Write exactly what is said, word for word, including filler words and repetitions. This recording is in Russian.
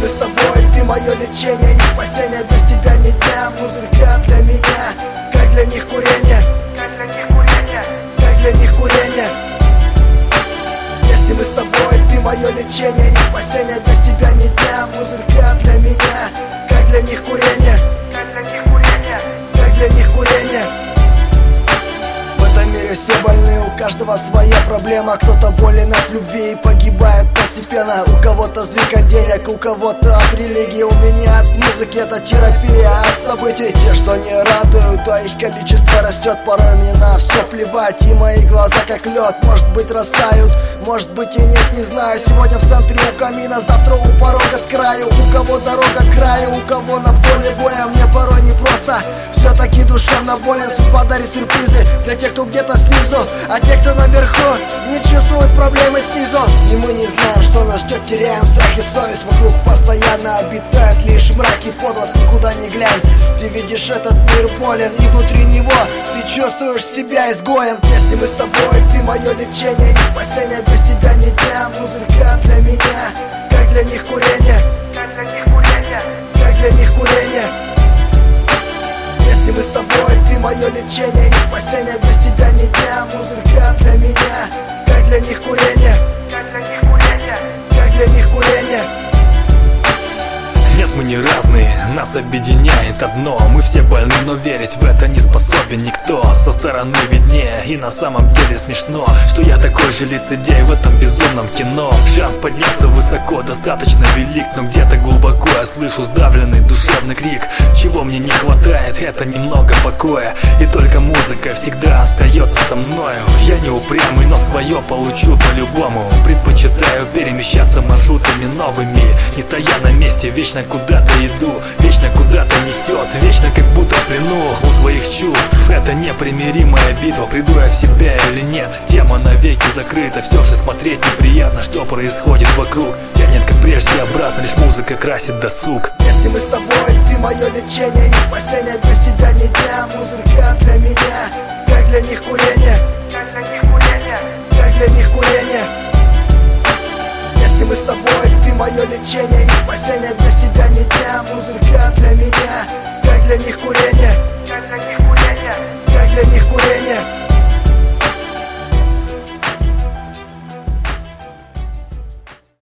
мы с тобой, ты мое лечение и спасение. Без тебя ни дня, музыка для меня, как для них курение, как для них курение, как для них курение. Если мы с тобой, ты мое лечение и спасение. Без тебя ни дня, музыка для меня, как для них курение, как для них курение, как для них курение. В этом мире все больны, у каждого своя проблема. Кто-то болен от любви и погибает постепенно. У кого-то сдвиг от денег, у кого-то от религии. У меня от музыки это терапия от событий. Те, что не радуют, а их количество растет. Порой мне на все плевать, и мои глаза как лед. Может быть растают, может быть и нет, не знаю. Сегодня в центре у камина, завтра у порога с краю. У кого дорога к краю, у кого на поле боя. Мне порой непросто, все-таки душевно болен. Судьба дарит сюрпризы для тех, кто где-то снизу, а те, кто наверху, не чувствуют проблемы снизу. И мы не знаем, что нас ждет, теряем страх и совесть. Вокруг постоянно обитает лишь мрак и подлость. Никуда не глянь, ты видишь, этот мир болен, и внутри него ты чувствуешь себя изгоем. Если мы с тобой, ты мое лечение и спасение. Без тебя ни дня, музыка для меня, как для них курение, как для них курение, как для них курение. Если мы с тобой, ты мое лечение и спасение. Без тебя ни дня, музыка для меня, как для них курение, как для них курение, как для них курение. Нет, мы не разные, нас объединяет одно. Мы все больны, но верить в это не способен никто. Со стороны виднее, и на самом деле смешно, что я такой же лицедей в этом безумном кино. Шанс подняться высоко достаточно велик, но где-то глубоко я слышу сдавленный душевный крик. Чего мне не хватает, это немного покоя, и только музыка всегда остается со мною. Я не упрямый, но свое получу по-любому. Предпочитаю перемещаться маршрутами новыми, не стоя на месте, вечно куда-то иду, вечно куда-то несет, вечно как будто в плену у своих чувств. Это непримиримая битва, приду я в себя или нет. Тема навеки закрыта, все же смотреть неприятно, что происходит вокруг. Тянет как прежде обратно, лишь музыка красит досуг. Если мы с тобой, ты мое лечение и спасение. Без тебя ни дня, музыка для меня, как для них курение, как для них курение, как для них курение. Если мы с тобой, ты мое лечение и спасение.